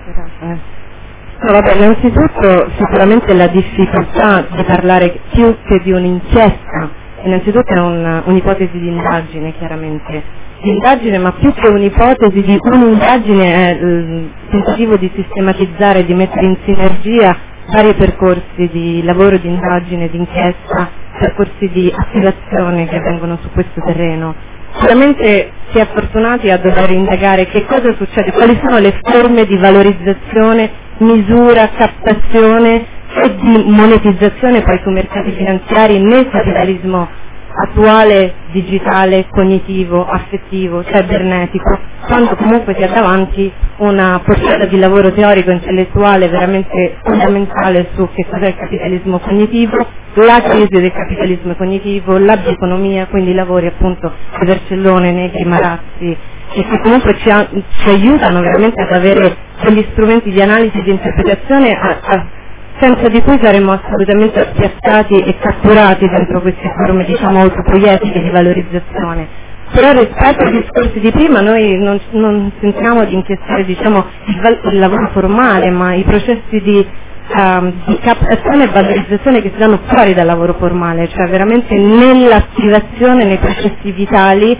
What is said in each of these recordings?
No, vabbè, innanzitutto sicuramente la difficoltà di parlare più che di un'inchiesta, innanzitutto è un'ipotesi di indagine, chiaramente, di indagine, ma più che un'ipotesi di un'indagine è il tentativo di sistematizzare, di mettere in sinergia vari percorsi di lavoro, di indagine, di inchiesta, percorsi di attivazione che avvengono su questo terreno. Sicuramente si è fortunati a dover indagare che cosa succede, quali sono le forme di valorizzazione, misura, captazione e di monetizzazione poi sui mercati finanziari nel capitalismo attuale, digitale, cognitivo, affettivo, cibernetico, quando comunque si ha davanti una portata di lavoro teorico intellettuale veramente fondamentale su che cos'è il capitalismo cognitivo, la crisi del capitalismo cognitivo, la bioeconomia, quindi i lavori appunto di Vercellone, Negri, Marazzi, e che comunque ci aiutano veramente ad avere degli strumenti di analisi e di interpretazione senza di cui saremmo assolutamente appiattati e catturati dentro queste forme, diciamo, autopoietiche di valorizzazione. Però rispetto ai discorsi di prima noi non sentiamo di inchiestare, diciamo, il lavoro formale, ma i processi di captazione e valorizzazione che si danno fuori dal lavoro formale, cioè veramente nell'attivazione, nei processi vitali,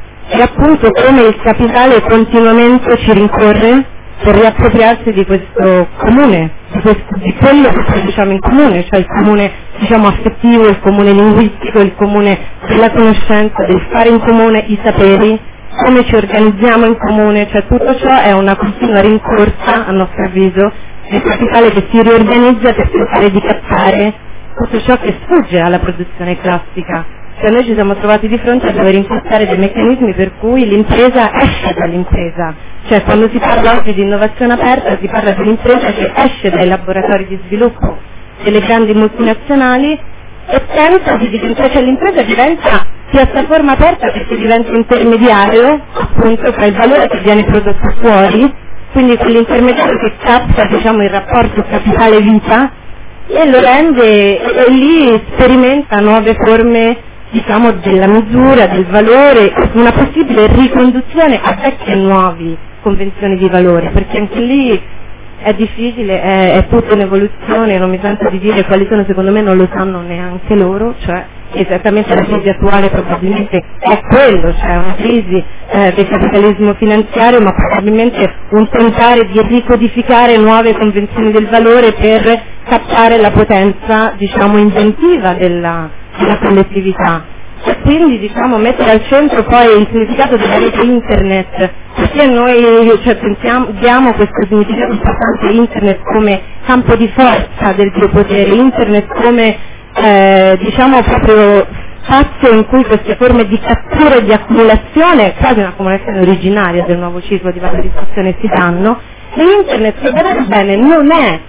e appunto come il capitale continuamente ci rincorre per riappropriarsi di questo comune, di quello che produciamo in comune, cioè il comune, diciamo, affettivo, il comune linguistico, il comune della conoscenza, del fare in comune i saperi, come ci organizziamo in comune, cioè tutto ciò è una continua rincorsa, a nostro avviso, del capitale che si riorganizza per cercare di captare tutto ciò che sfugge alla produzione classica. Cioè noi ci siamo trovati di fronte a dover impostare dei meccanismi per cui l'impresa esce dall'impresa, cioè quando si parla oggi di innovazione aperta si parla di un'impresa che esce dai laboratori di sviluppo delle grandi multinazionali e pensa di diventare, cioè l'impresa diventa piattaforma aperta perché diventa intermediario appunto tra il valore che viene prodotto fuori, quindi quell'intermediario che capta, diciamo, il rapporto capitale-vita e lo rende, e lì sperimenta nuove forme, diciamo, della misura, del valore, una possibile riconduzione a vecchie e nuove convenzioni di valore, perché anche lì è difficile, è tutta un'evoluzione, non mi sento di dire quali sono, secondo me non lo sanno neanche loro, cioè esattamente la crisi attuale probabilmente è quello, cioè una crisi del capitalismo finanziario, ma probabilmente un tentare di ricodificare nuove convenzioni del valore per captare la potenza, diciamo, inventiva della collettività. E quindi, diciamo, mettere al centro poi il significato della rete internet, perché noi, cioè, diamo questo significato importante internet come campo di forza del biopotere, internet come diciamo proprio spazio in cui queste forme di cattura e di accumulazione, quasi un'accumulazione originaria del nuovo ciclo di valorizzazione, si danno, e internet, se guardate bene, non è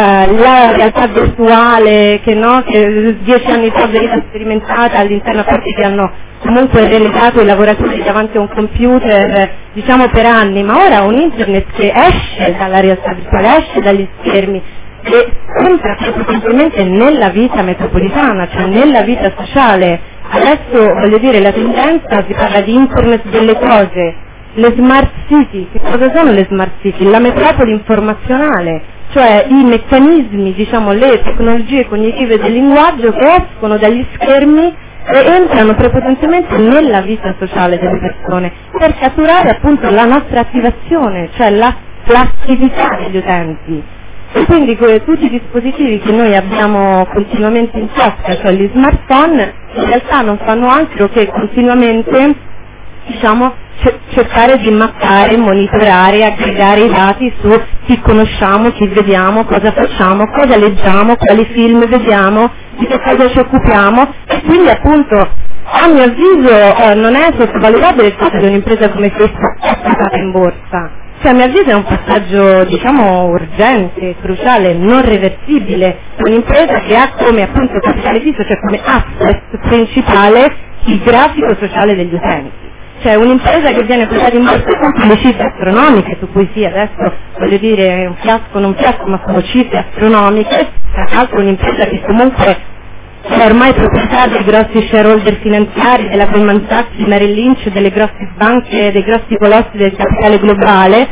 la realtà virtuale che 10 anni fa veniva sperimentata all'interno, a parte che hanno comunque relegato i lavoratori davanti a un computer, diciamo, per anni, ma ora un internet che esce dalla realtà virtuale, esce dagli schermi e entra semplicemente nella vita metropolitana, cioè nella vita sociale. Adesso, voglio dire, la tendenza, si parla di internet delle cose, le smart city. Che cosa sono le smart city? La metropoli informazionale, cioè i meccanismi, diciamo, le tecnologie cognitive del linguaggio che escono dagli schermi e entrano prepotentemente nella vita sociale delle persone per catturare appunto la nostra attivazione, cioè l'attività degli utenti. E quindi tutti i dispositivi che noi abbiamo continuamente in tasca, cioè gli smartphone, in realtà non fanno altro che continuamente, diciamo, cercare di mappare, monitorare, aggregare i dati su chi conosciamo, chi vediamo, cosa facciamo, cosa leggiamo, quali film vediamo, di che cosa ci occupiamo, e quindi appunto a mio avviso non è sottovalutabile il fatto che un'impresa come questa è stata in borsa. Cioè, a mio avviso è un passaggio, diciamo, urgente, cruciale, non reversibile. Un'impresa che ha come appunto capitale fisso, cioè come asset principale, il grafico sociale degli utenti. Cioè un'impresa che viene portata in borsa con le cifre astronomiche, su cui sì, adesso voglio dire un fiasco, non un fiasco, ma sono cifre astronomiche, tra l'altro un'impresa che comunque è ormai proprietà dei grossi shareholder finanziari, della Goldman Sachs, di Merrill Lynch, delle grosse banche, dei grossi colossi del capitale globale,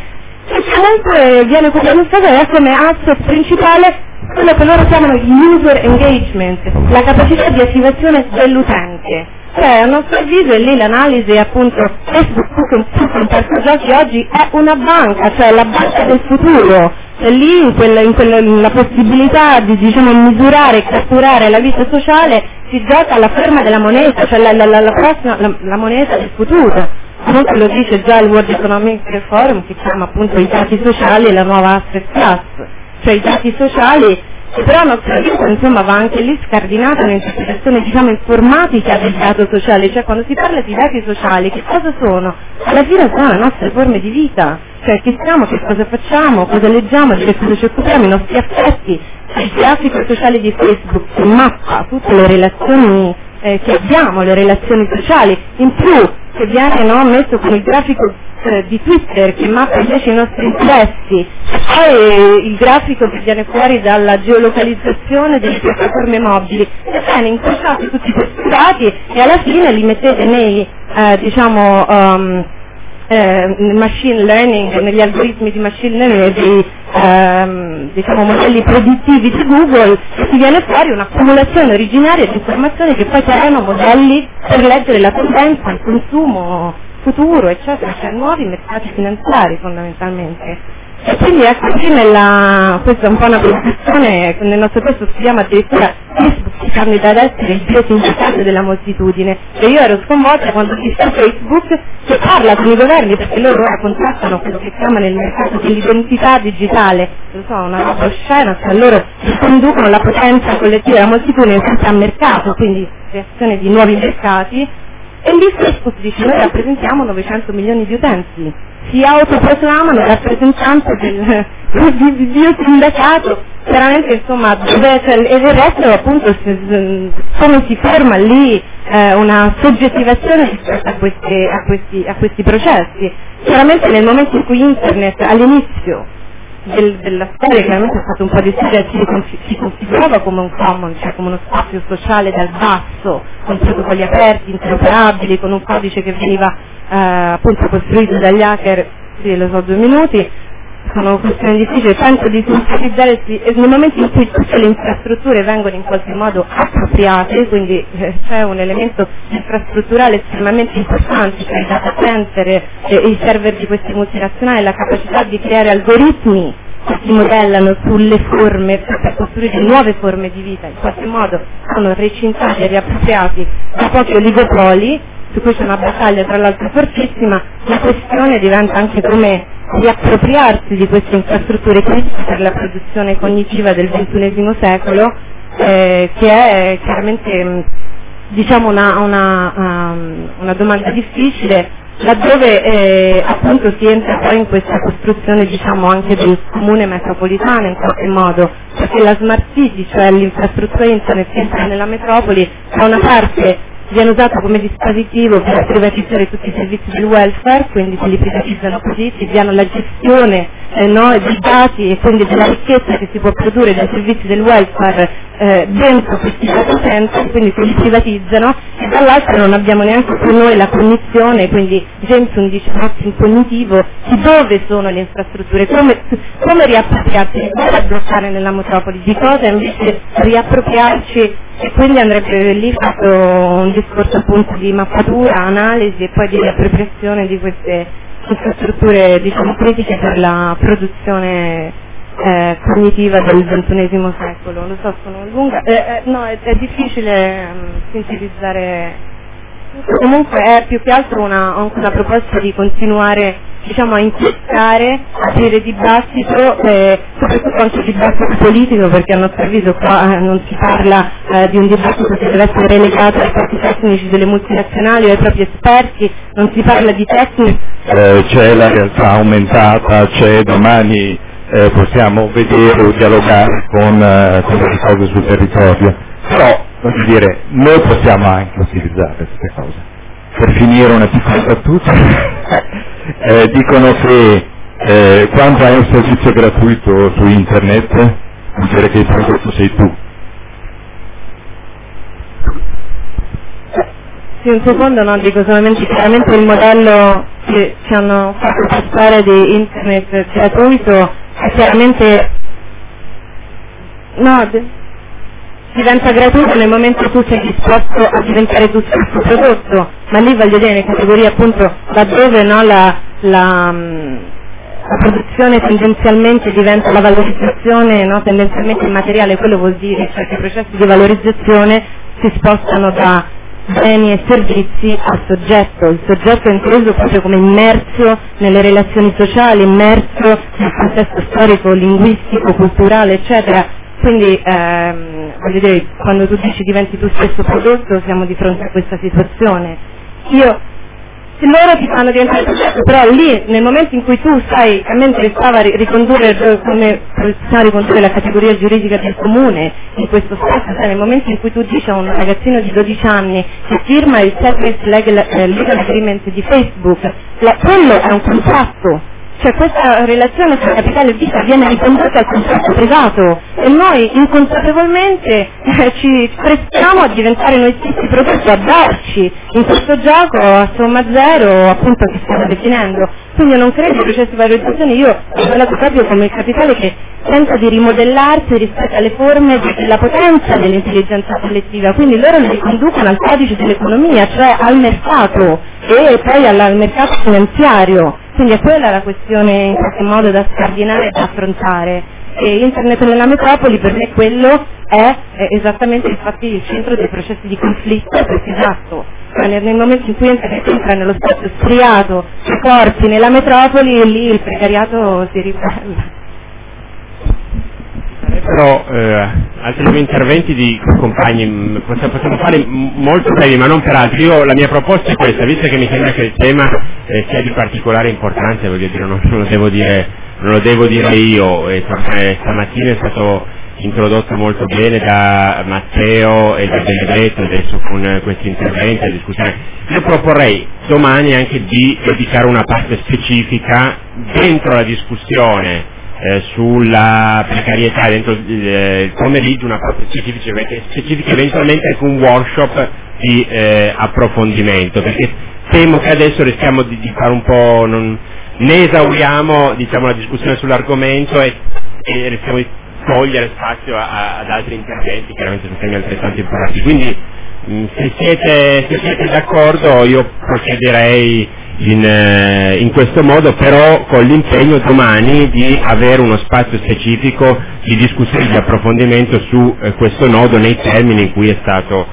e comunque viene copiata come asset principale quello che loro chiamano user engagement, la capacità di attivazione dell'utente. Cioè, a nostro avviso, e lì l'analisi appunto Facebook in parti giochi oggi è una banca, cioè la banca del futuro. Cioè, lì in la possibilità di misurare e catturare la vita sociale si gioca la forma della moneta, cioè la moneta del futuro. Comunque lo dice già il World Economic Forum, che chiama appunto i dati sociali la nuova asset class, cioè i dati sociali, che però a nostro avviso insomma va anche lì scardinata un'interpretazione informatica del dato sociale, cioè quando si parla di dati sociali che cosa sono? Alla fine sono le nostre forme di vita, cioè chi siamo, che cosa facciamo, cosa leggiamo, di che cosa ci occupiamo, i nostri affetti. Il grafico sociale di Facebook che mappa tutte le relazioni che abbiamo, le relazioni sociali, in più che viene messo con il grafico di Twitter che mappa invece i nostri interessi, poi il grafico che viene fuori dalla geolocalizzazione delle piattaforme mobili, ebbene incrociate tutti questi dati e alla fine li mettete nei machine learning, negli algoritmi di machine learning dei modelli predittivi di Google, e si viene fuori un'accumulazione originaria di informazioni che poi creano modelli per leggere la tendenza, il consumo futuro, eccetera, cioè nuovi mercati finanziari fondamentalmente. E quindi ecco, qui questa è un po' una preoccupazione, nel nostro testo studiamo addirittura Facebook si candida ad essere il dio sindacale della moltitudine, e io ero sconvolta quando ho visto Facebook che parla con i governi, perché loro ora contrattano quello che chiamano il mercato dell'identità digitale, lo so, una roba oscena, cioè loro conducono la potenza collettiva della moltitudine sempre a mercato, quindi creazione di nuovi mercati. E lì Facebook dice: noi rappresentiamo 900 milioni di utenti, si autoproclamano rappresentanti del biosindacato, chiaramente insomma, e del resto appunto come si forma lì una soggettivazione rispetto a questi processi. Chiaramente nel momento in cui Internet all'inizio della storia chiaramente è stato un po' di storia, si configurava come un common, cioè come uno spazio sociale dal basso, con protocolli aperti, interoperabili, con un codice che veniva appunto costruito dagli hacker, sì lo so, 2 minuti, sono questioni difficili, penso di sintetizzare nel momento in cui tutte le infrastrutture vengono in qualche modo appropriate, quindi c'è un elemento infrastrutturale estremamente importante, cioè i data center e i server di queste multinazionali, la capacità di creare algoritmi che si modellano sulle forme per costruire nuove forme di vita, in qualche modo sono recintati e riappropriati da pochi oligopoli, su cui c'è una battaglia tra l'altro fortissima. La questione diventa anche come riappropriarsi di queste infrastrutture critiche per la produzione cognitiva del XXI secolo, che è chiaramente una domanda difficile, laddove appunto si entra poi in questa costruzione anche del comune metropolitano in qualche modo, perché la smart city, cioè l'infrastruttura internet che entra nella metropoli, da una parte viene usato come dispositivo per privatizzare tutti i servizi del welfare, quindi se li privatizzano così, si diano la gestione dei dati e quindi della ricchezza che si può produrre dai servizi del welfare dentro questi data center, quindi se li privatizzano, e dall'altro non abbiamo neanche più noi la cognizione, quindi Jameson dice mapping cognitivo, di dove sono le infrastrutture, come riappropriarsi, di cosa bloccare nella metropoli, di cosa invece riappropriarci, e quindi andrebbe lì fatto un discorso appunto di mappatura, analisi e poi di riappropriazione di queste infrastrutture critiche per la produzione cognitiva del XXI secolo. Lo so, sono lunga, no, è difficile sintetizzare. Comunque è più che altro una proposta di continuare a inquistare, aprire dibattito, soprattutto anche dibattito politico, perché a nostro avviso qua non si parla di un dibattito che deve essere relegato ai propri tecnici delle multinazionali o ai propri esperti, non si parla di tecnici. C'è la realtà aumentata, c'è domani possiamo vedere o dialogare con le cose sul territorio, però voglio dire, noi possiamo anche utilizzare queste cose. Per finire una piccola battuta, dicono che quando hai un servizio gratuito su internet vuol dire che il prodotto sei tu. Sì, un secondo, no, dico solamente chiaramente il modello che ci hanno fatto passare di internet gratuito è chiaramente diventa gratuito nel momento in cui sei disposto a diventare tu stesso prodotto, ma lì voglio dire, nelle categorie appunto laddove la produzione tendenzialmente diventa la valorizzazione tendenzialmente immateriale, quello vuol dire cioè che i processi di valorizzazione si spostano da beni e servizi al soggetto, il soggetto è inteso proprio come immerso nelle relazioni sociali, immerso nel contesto storico, linguistico, culturale, eccetera. Quindi voglio dire, quando tu dici diventi tu stesso prodotto, siamo di fronte a questa situazione. Loro ti fanno diventare soggetto, però lì nel momento in cui tu stai, mentre stava ricondurre come professionale ricondurre la categoria giuridica del comune, in questo spazio, nel momento in cui tu dici a un ragazzino di 12 anni che firma il Service Legal Agreement di Facebook, quello è un contratto. Cioè questa relazione tra capitale e vita viene ricondotta al contratto privato e noi inconsapevolmente ci prestiamo a diventare noi stessi prodotti, a darci in questo gioco a somma zero appunto che stiamo definendo. Quindi io non credo ai processi di valorizzazione, io ho parlato proprio come il capitale che tenta di rimodellarsi rispetto alle forme della potenza dell'intelligenza collettiva, quindi loro li riconducono al codice dell'economia, cioè al mercato e poi al mercato finanziario. Quindi è quella la questione in qualche modo da scardinare e da affrontare. E Internet nella metropoli per me quello è esattamente infatti il centro dei processi di conflitto, perché esatto, nel momento in cui entra nello spazio striato dei corpi nella metropoli, lì il precariato si ribella. Però altri due interventi di compagni possiamo fare molto brevi, ma non per altri. La mia proposta è questa, visto che mi sembra che il tema sia di particolare importanza, voglio dire, non lo devo dire io, stamattina è stato introdotto molto bene da Matteo e da Benedetto adesso con questi interventi e discussione. Io proporrei domani anche di dedicare una parte specifica dentro la discussione sulla precarietà dentro il pomeriggio, una parte specifica eventualmente anche un workshop di approfondimento, perché temo che adesso rischiamo di fare un po', ne esauriamo la discussione sull'argomento e rischiamo di togliere spazio ad altri interventi, chiaramente su temi altrettanto importanti. Quindi se siete d'accordo io procederei in questo modo, però con l'impegno domani di avere uno spazio specifico di discussione, di approfondimento su questo nodo nei termini in cui è stato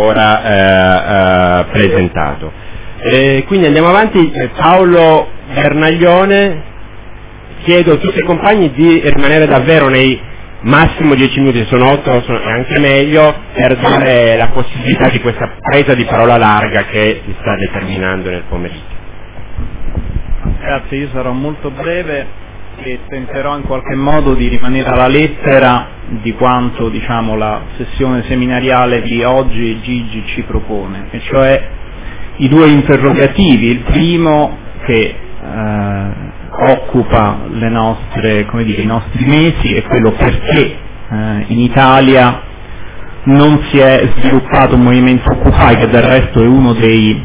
ora presentato. Quindi andiamo avanti. Paolo Bernaglione, chiedo a tutti i compagni di rimanere davvero nei massimo 10 minuti, sono 8, è anche meglio, per dare la possibilità di questa presa di parola larga che si sta determinando nel pomeriggio. Grazie, io sarò molto breve e tenterò in qualche modo di rimanere alla lettera di quanto la sessione seminariale di oggi Gigi ci propone, e cioè i due interrogativi. Il primo che occupa i nostri mesi è quello perché in Italia non si è sviluppato un movimento Occupy, che del resto è uno dei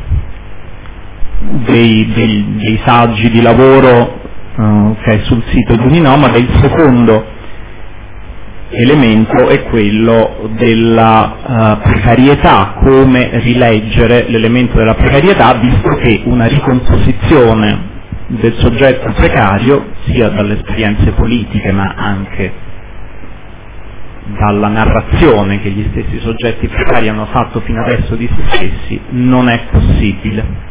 saggi di lavoro che è sul sito di Uninomade. Il secondo elemento è quello della precarietà, come rileggere l'elemento della precarietà, visto che una ricomposizione del soggetto precario, sia dalle esperienze politiche ma anche dalla narrazione che gli stessi soggetti precari hanno fatto fino adesso di se stessi, non è possibile.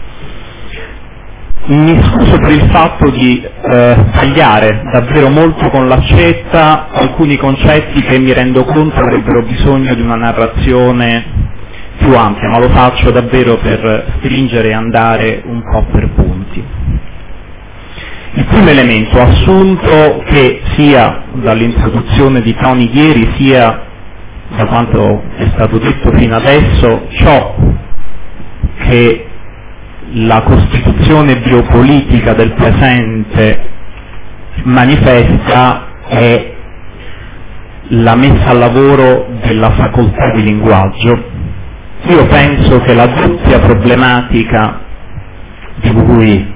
Mi scuso per il fatto di tagliare davvero molto con l'accetta alcuni concetti che mi rendo conto avrebbero bisogno di una narrazione più ampia, ma lo faccio davvero per stringere e andare un po' per punti. Il primo elemento, assunto che sia dall'introduzione di Tony ieri sia da quanto è stato detto fino adesso, ciò che la costituzione biopolitica del presente manifesta è la messa a lavoro della facoltà di linguaggio. Io penso che la doppia problematica di cui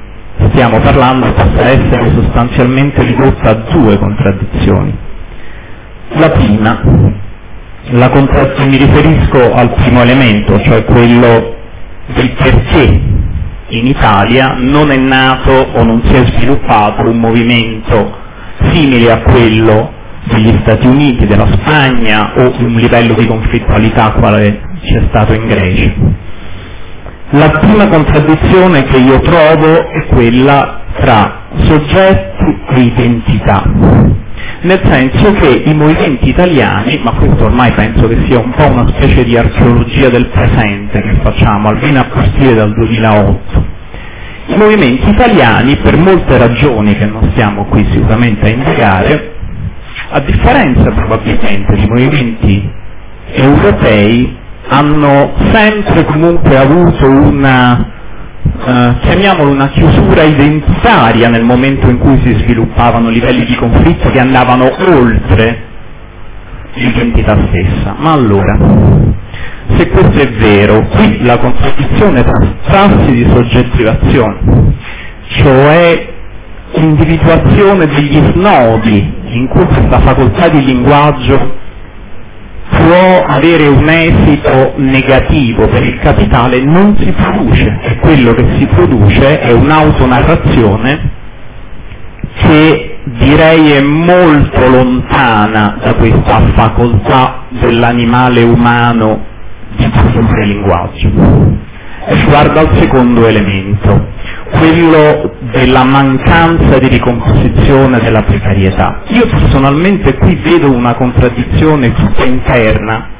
stiamo parlando possa essere sostanzialmente ridotta a due contraddizioni. La prima, mi riferisco al primo elemento, cioè quello del perché in Italia non è nato o non si è sviluppato un movimento simile a quello degli Stati Uniti, della Spagna o un livello di conflittualità quale c'è stato in Grecia. La prima contraddizione che io trovo è quella tra soggetti e identità, nel senso che i movimenti italiani, ma questo ormai penso che sia un po' una specie di archeologia del presente che facciamo almeno a partire dal 2008, i movimenti italiani, per molte ragioni che non stiamo qui sicuramente a indagare, a differenza probabilmente di movimenti europei, hanno sempre comunque avuto una, chiamiamolo una chiusura identitaria nel momento in cui si sviluppavano livelli di conflitto che andavano oltre l'identità stessa. Ma allora, se questo è vero, qui la contraddizione tra prassi di soggettivazione, cioè individuazione degli snodi in cui questa facoltà di linguaggio può avere un esito negativo per il capitale, non si produce, e quello che si produce è un'autonarrazione che direi è molto lontana da questa facoltà dell'animale umano di produrre linguaggio. E riguarda al secondo elemento, quello della mancanza di ricomposizione della precarietà. Io personalmente qui vedo una contraddizione tutta interna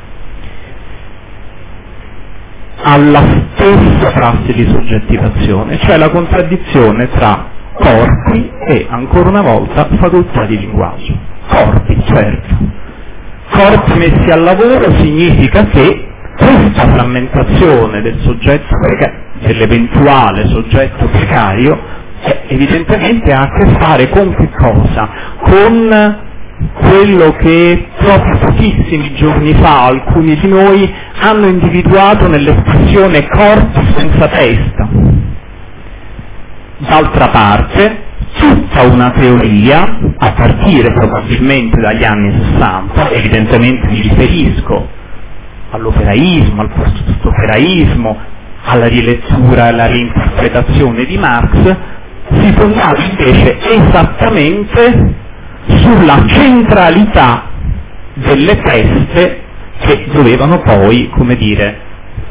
alla stessa prassi di soggettivazione, cioè la contraddizione tra corpi e, ancora una volta, facoltà di linguaggio. Corpi, certo. Corpi messi al lavoro significa che questa frammentazione del soggetto dell'eventuale soggetto precario evidentemente ha a che fare con che cosa? Con quello che proprio pochissimi giorni fa alcuni di noi hanno individuato nell'espressione corpo senza testa. D'altra parte, tutta una teoria, a partire probabilmente dagli anni 60, evidentemente mi riferisco all'operaismo, al post-operaismo, alla rilettura e alla reinterpretazione di Marx, si fondava invece esattamente sulla centralità delle teste che dovevano poi, come dire,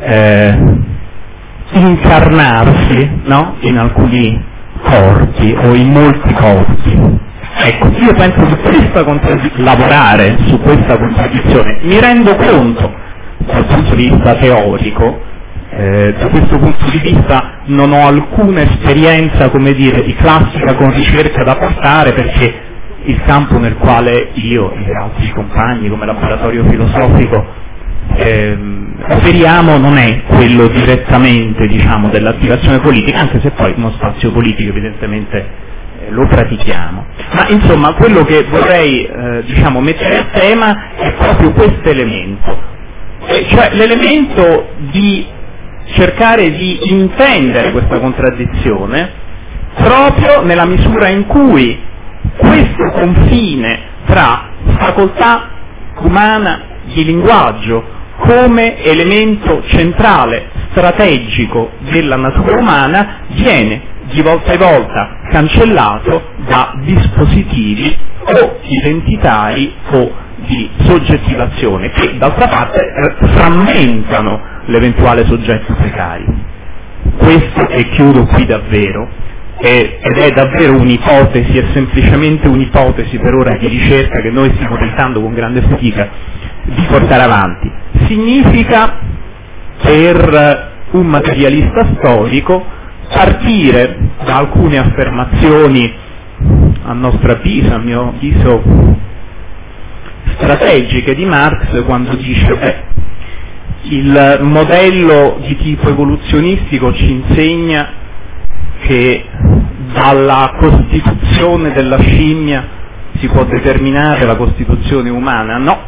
incarnarsi, no? In alcuni corpi o in molti corpi. Ecco, io penso che lavorare su questa contraddizione, mi rendo conto dal punto di vista teorico, da questo punto di vista non ho alcuna esperienza, come dire, di classica con ricerca da portare, perché il campo nel quale io e altri compagni come laboratorio filosofico operiamo non è quello direttamente, diciamo, dell'attivazione politica, anche se poi uno spazio politico evidentemente lo pratichiamo. Ma insomma, quello che vorrei diciamo mettere a tema è proprio questo elemento, cioè l'elemento di cercare di intendere questa contraddizione proprio nella misura in cui questo confine tra facoltà umana di linguaggio come elemento centrale, strategico della natura umana viene di volta in volta cancellato da dispositivi o identitari o di soggettivazione che d'altra parte frammentano l'eventuale soggetto precario. Questo, e chiudo qui davvero, ed è davvero un'ipotesi, è semplicemente un'ipotesi per ora di ricerca che noi stiamo tentando con grande fatica di portare avanti. Significa, per un materialista storico, partire da alcune affermazioni, a nostro avviso, a mio avviso, strategiche di Marx, quando dice il modello di tipo evoluzionistico ci insegna che dalla costituzione della scimmia si può determinare la costituzione umana. No,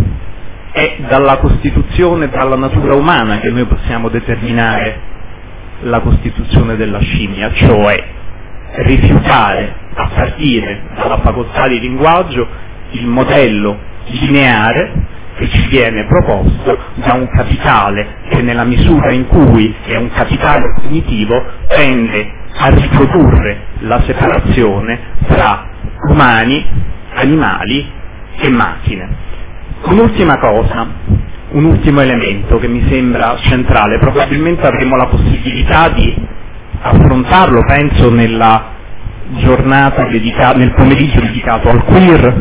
è dalla costituzione, dalla natura umana che noi possiamo determinare la costituzione della scimmia, cioè rifiutare, a partire dalla facoltà di linguaggio, il modello lineare che ci viene proposto da un capitale che, nella misura in cui è un capitale cognitivo, tende a riprodurre la separazione tra umani, animali e macchine. Un'ultima cosa, un ultimo elemento che mi sembra centrale, probabilmente avremo la possibilità di affrontarlo, penso, nella giornata nel pomeriggio dedicato al queer.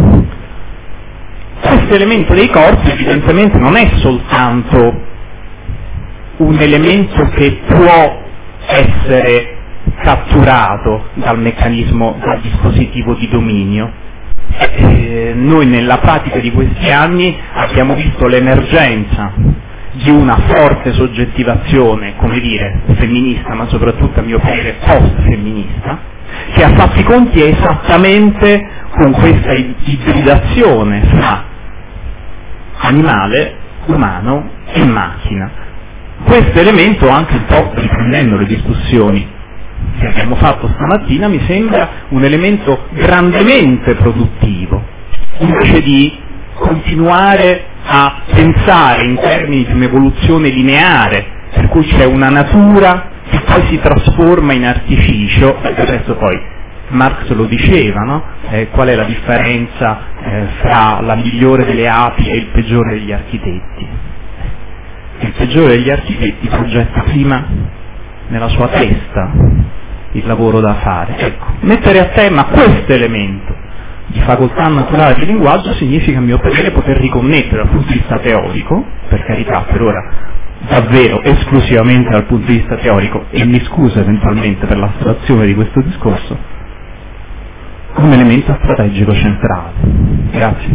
Questo elemento dei corpi evidentemente non è soltanto un elemento che può essere catturato dal meccanismo, dal dispositivo di dominio. Noi nella pratica di questi anni abbiamo visto l'emergenza di una forte soggettivazione, come dire, femminista, ma soprattutto a mio parere post-femminista, che ha fatto i conti esattamente con questa ibridazione fra animale, umano e macchina. Questo elemento, anche un po' riprendendo le discussioni che abbiamo fatto stamattina, mi sembra un elemento grandemente produttivo, invece di continuare a pensare in termini di un'evoluzione lineare, per cui c'è una natura che poi si trasforma in artificio. Del resto poi Marx lo diceva, no? Qual è la differenza fra la migliore delle api e il peggiore degli architetti? Il peggiore degli architetti progetta prima nella sua testa il lavoro da fare. Ecco, mettere a tema questo elemento di facoltà naturale di linguaggio significa, a mio parere, poter riconnettere dal punto di vista teorico, per carità, per ora davvero esclusivamente dal punto di vista teorico, e mi scuso eventualmente per l'astrazione di questo discorso, un elemento strategico centrale. Grazie.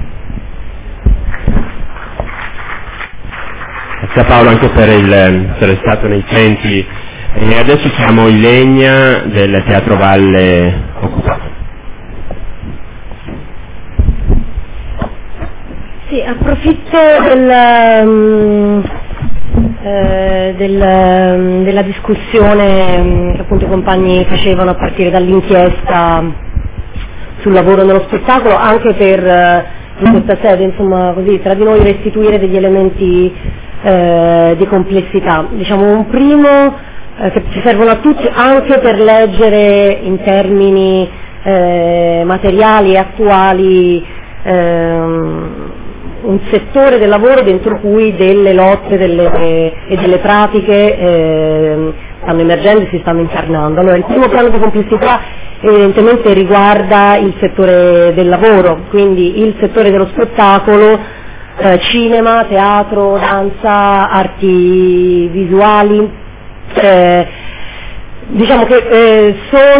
Grazie a Paolo anche per essere stato nei tempi. E adesso siamo in legna del Teatro Valle Occupato. Sì, approfitto della discussione che appunto i compagni facevano a partire dall'inchiesta sul lavoro nello spettacolo, anche per in questa sede, insomma, così tra di noi restituire degli elementi di complessità. Diciamo un primo che ci servono a tutti anche per leggere in termini materiali e attuali un settore del lavoro dentro cui delle lotte e delle pratiche stanno emergendo e si stanno incarnando. Allora, il primo piano di complessità evidentemente riguarda il settore del lavoro, quindi il settore dello spettacolo, cinema, teatro, danza, arti visuali. Diciamo che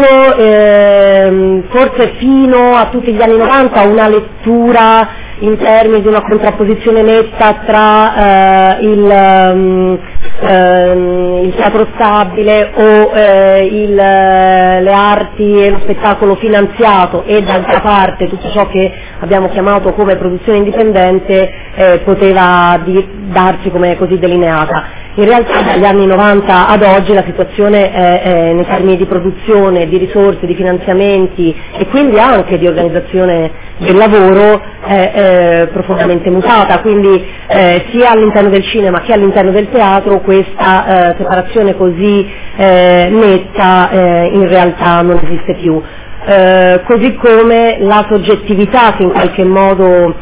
sono forse fino a tutti gli anni 90 una lettura in termini di una contrapposizione netta tra il teatro stabile o le arti e lo spettacolo finanziato, e d'altra parte tutto ciò che abbiamo chiamato come produzione indipendente poteva darsi come così delineata. In realtà dagli anni 90 ad oggi la situazione nei termini di produzione, di risorse, di finanziamenti e quindi anche di organizzazione del lavoro è profondamente mutata, quindi sia all'interno del cinema che all'interno del teatro questa separazione così netta in realtà non esiste più. Così come la soggettività che in qualche modo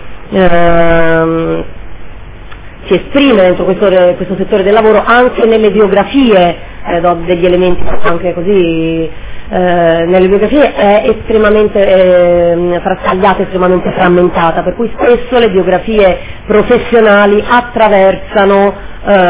si esprime dentro questo settore del lavoro anche nelle biografie, do degli elementi anche così, nelle biografie è estremamente frastagliata, estremamente frammentata, per cui spesso le biografie professionali attraversano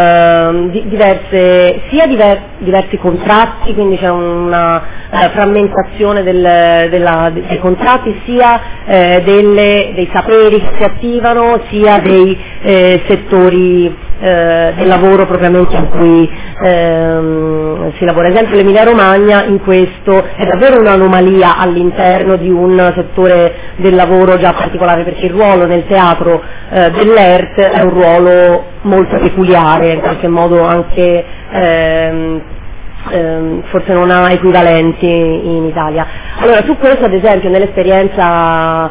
diversi contratti, quindi c'è una frammentazione dei contratti, sia dei saperi che si attivano, sia dei settori del lavoro propriamente in cui si lavora. Ad esempio l'Emilia Romagna in questo è davvero un'anomalia all'interno di un settore del lavoro già particolare, perché il ruolo nel teatro dell'ERT è un ruolo molto peculiare, in qualche modo anche forse non ha equivalenti in Italia. Allora su questo ad esempio nell'esperienza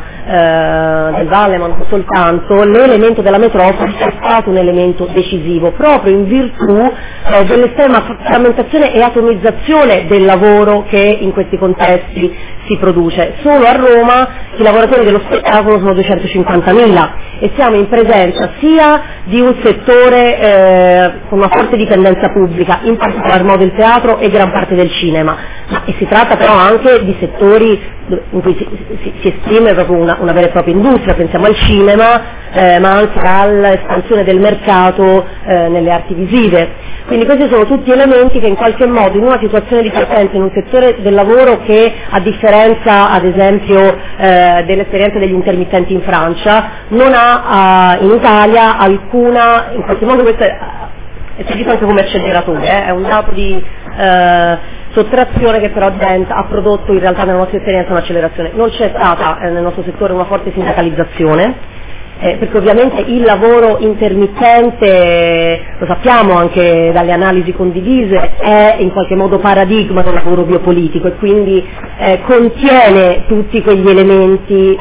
del Valle, ma non soltanto, l'elemento della metropoli è stato un elemento decisivo proprio in virtù dell'estrema frammentazione e atomizzazione del lavoro che in questi contesti si produce. Solo a Roma i lavoratori dello spettacolo sono 250.000 e siamo in presenza sia di un settore con una forte dipendenza pubblica, in particolar modo il teatro e gran parte del cinema, e si tratta però anche di settori in cui si esprime proprio una vera e propria industria, pensiamo al cinema, ma anche all'espansione del mercato nelle arti visive. Quindi questi sono tutti elementi che in qualche modo in una situazione di partenza in un settore del lavoro che, a differenza ad esempio dell'esperienza degli intermittenti in Francia, non ha in Italia alcuna, in qualche modo questo è visto anche come acceleratore, è un dato di sottrazione che però ha prodotto in realtà nella nostra esperienza un'accelerazione. Non c'è stata nel nostro settore una forte sindacalizzazione, perché ovviamente il lavoro intermittente, lo sappiamo anche dalle analisi condivise, è in qualche modo paradigma del lavoro biopolitico e quindi contiene tutti quegli elementi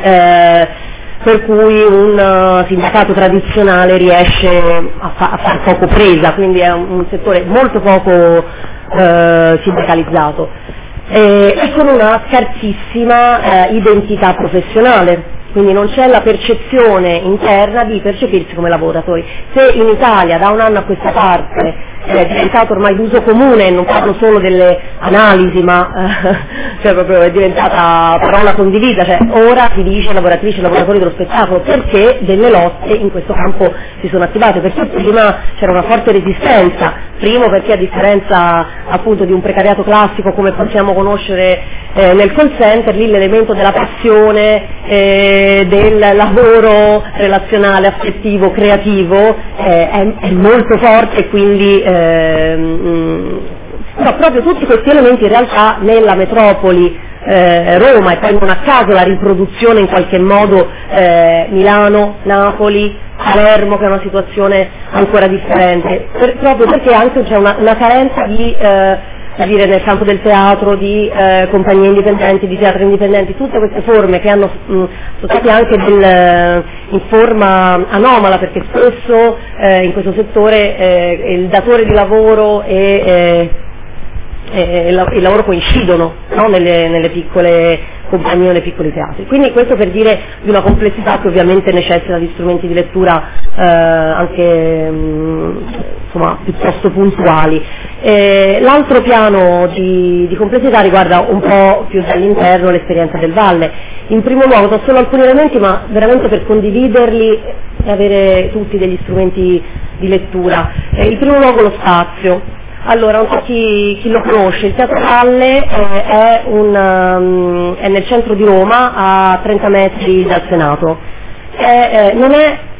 per cui un sindacato tradizionale riesce a far poco presa, quindi è un settore molto poco sindacalizzato e con una scarsissima identità professionale. Quindi non c'è la percezione interna di percepirsi come lavoratori. Se in Italia da un anno a questa parte è diventato ormai d'uso comune, non parlo solo delle analisi, ma cioè proprio è diventata parola condivisa, cioè ora si dice lavoratrici e lavoratori dello spettacolo, perché delle lotte in questo campo si sono attivate, perché prima c'era una forte resistenza, primo perché a differenza appunto di un precariato classico come possiamo conoscere nel call center, lì l'elemento della passione, del lavoro relazionale, affettivo, creativo è molto forte e quindi no, proprio tutti questi elementi in realtà nella metropoli Roma, e poi non a caso la riproduzione in qualche modo Milano, Napoli, Palermo, che è una situazione ancora differente, proprio perché anche c'è una carenza di dire nel campo del teatro, di compagnie indipendenti, di teatri indipendenti, tutte queste forme che sono state anche in forma anomala, perché spesso in questo settore il datore di lavoro e il lavoro coincidono, no? nelle piccole compagnie o nei piccoli teatri. Quindi questo per dire di una complessità che ovviamente necessita di strumenti di lettura anche insomma piuttosto puntuali. L'altro piano di complessità riguarda un po' più dall'interno l'esperienza del Valle. In primo luogo do solo alcuni elementi, ma veramente per condividerli e avere tutti degli strumenti di lettura. In primo luogo lo spazio. Allora, non so chi lo conosce, il Teatro Valle è nel centro di Roma, a 30 metri dal Senato. Non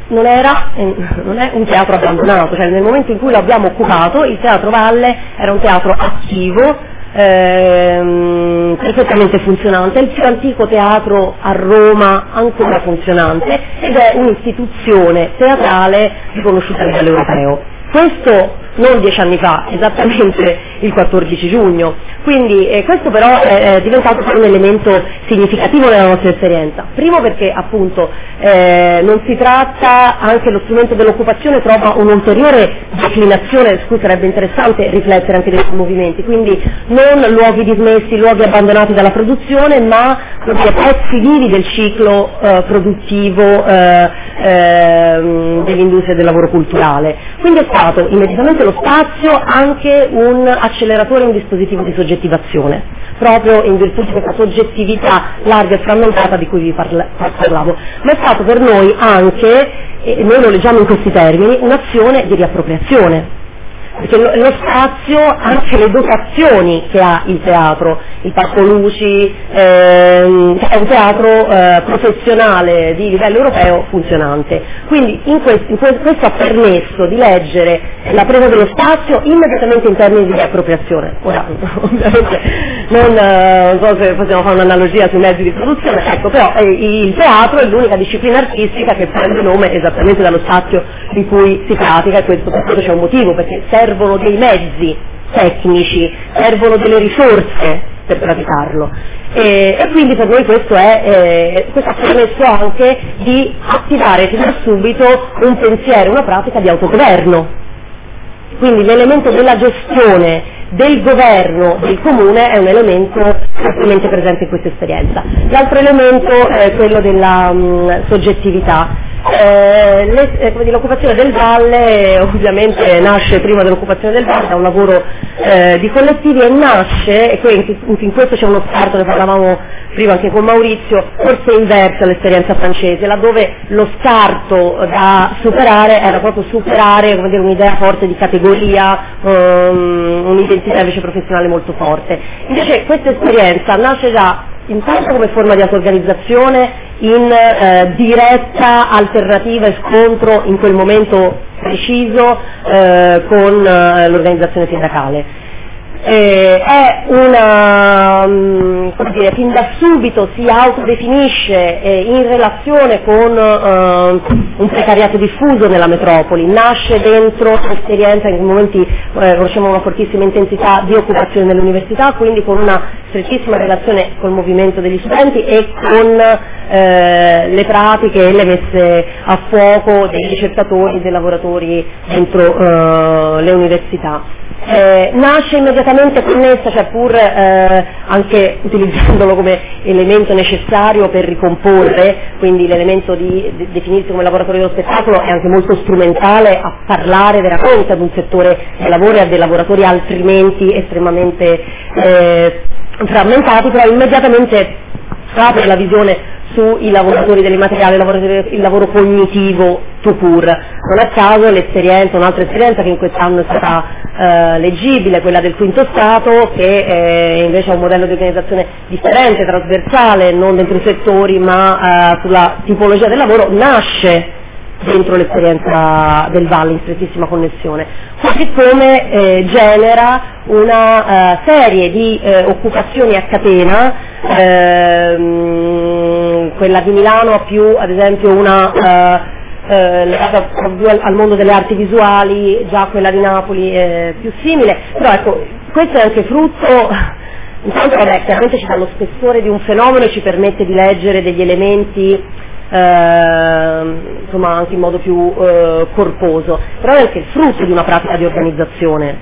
è un teatro abbandonato, cioè nel momento in cui lo abbiamo occupato il Teatro Valle era un teatro attivo, perfettamente funzionante, è il più antico teatro a Roma ancora funzionante ed è un'istituzione teatrale riconosciuta a livello europeo. Questo non 10 anni fa, esattamente il 14 giugno, quindi questo però è diventato un elemento significativo nella nostra esperienza. Primo perché appunto non si tratta, anche lo strumento dell'occupazione trova un'ulteriore declinazione, su cui sarebbe interessante riflettere anche dei movimenti, quindi non luoghi dismessi, luoghi abbandonati dalla produzione, ma pezzi vivi del ciclo produttivo dell'industria del lavoro culturale. Quindi è stato immediatamente lo spazio anche un acceleratore, un dispositivo di soggettivazione, proprio in virtù di questa soggettività larga e frammentata di cui vi parlavo, ma è stato per noi anche, e noi lo leggiamo in questi termini, un'azione di riappropriazione. Perché lo spazio, anche le dotazioni che ha il teatro, il Parco Luci, è un teatro professionale di livello europeo funzionante. Quindi questo ha permesso di leggere la presa dello spazio immediatamente in termini di riappropriazione. Ora, ovviamente non so se possiamo fare un'analogia sui mezzi di produzione, ecco, però il teatro è l'unica disciplina artistica che prende nome esattamente dallo spazio in cui si pratica, e questo per questo c'è un motivo, perché servono dei mezzi tecnici, servono delle risorse per praticarlo. E quindi per noi questo ha permesso anche di attivare fin da subito un pensiero, una pratica di autogoverno. Quindi l'elemento della gestione del governo del comune è un elemento fortemente presente in questa esperienza. L'altro elemento è quello della soggettività. L'occupazione del Valle ovviamente nasce prima dell'occupazione del Valle da un lavoro di collettivi e nasce, e in questo c'è uno scarto, ne parlavamo prima anche con Maurizio, forse inverso all'esperienza francese, laddove lo scarto da superare era proprio superare un'idea forte di categoria, un'identità invece professionale molto forte. Invece questa esperienza nasce già intanto come forma di auto-organizzazione in diretta alternativa e scontro in quel momento preciso con l'organizzazione sindacale. È una, fin da subito si autodefinisce in relazione con un precariato diffuso nella metropoli, nasce dentro un'esperienza in momenti conosciamo una fortissima intensità di occupazione nell'università, quindi con una strettissima relazione col movimento degli studenti e con le pratiche e le messe a fuoco dei ricercatori, dei lavoratori dentro le università. Nasce immediatamente connessa, cioè pur anche utilizzandolo come elemento necessario per ricomporre, quindi l'elemento di definirsi come lavoratori dello spettacolo è anche molto strumentale a parlare veramente ad un settore del lavoro e a dei lavoratori altrimenti estremamente frammentati, però immediatamente apre la visione sui lavoratori dell'immateriale, il lavoro cognitivo tout court. Non a caso l'esperienza, un'altra esperienza che in quest'anno è stata leggibile, quella del Quinto Stato, che invece ha un modello di organizzazione differente, trasversale, non dentro i settori ma sulla tipologia del lavoro, nasce dentro l'esperienza del Valle in strettissima connessione, così come genera una serie di occupazioni a catena, quella di Milano ha più ad esempio una legata al mondo delle arti visuali, già quella di Napoli è più simile, però ecco, questo è anche frutto, intanto chiaramente ci dà lo spessore di un fenomeno e ci permette di leggere degli elementi insomma anche in modo più corposo, però è anche il frutto di una pratica di organizzazione.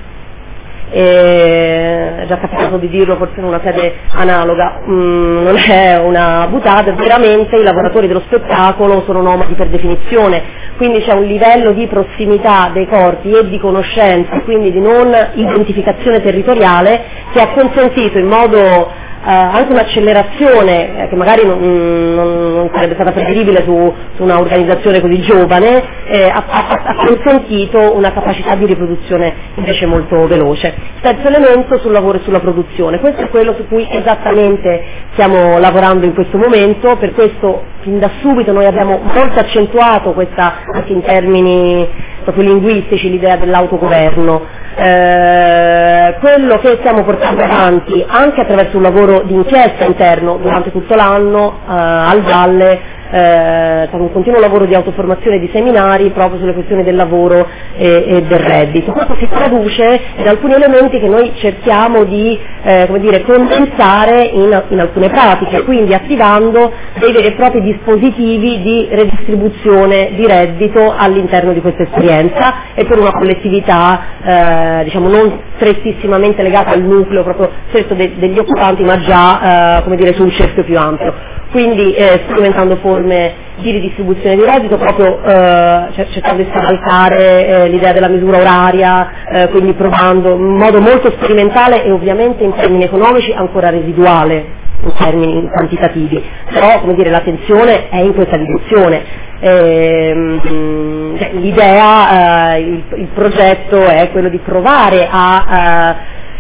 È già capitato di dirlo forse in una sede analoga, non è una buttata, veramente i lavoratori dello spettacolo sono nomadi per definizione, quindi c'è un livello di prossimità dei corpi e di conoscenza, quindi di non identificazione territoriale, che ha consentito in modo anche un'accelerazione che magari non sarebbe stata preferibile su una organizzazione così giovane, ha consentito una capacità di riproduzione invece molto veloce. Terzo elemento sul lavoro e sulla produzione, questo è quello su cui esattamente stiamo lavorando in questo momento, per questo fin da subito noi abbiamo molto accentuato questa, anche in termini proprio linguistici, l'idea dell'autogoverno. Quello che stiamo portando avanti anche attraverso un lavoro di inchiesta interno durante tutto l'anno al Valle, un continuo lavoro di autoformazione e di seminari proprio sulle questioni del lavoro e del reddito. Questo si traduce in alcuni elementi che noi cerchiamo di condensare in alcune pratiche, quindi attivando dei veri e propri dispositivi di redistribuzione di reddito all'interno di questa esperienza e per una collettività non strettissimamente legata al nucleo proprio stretto degli occupanti, ma già su un cerchio più ampio. Quindi sperimentando forme di ridistribuzione di reddito, proprio cercando di scavalcare l'idea della misura oraria, quindi provando in modo molto sperimentale e ovviamente in termini economici ancora residuale, in termini quantitativi, però la tensione è in questa direzione. L'idea, il progetto è quello di provare a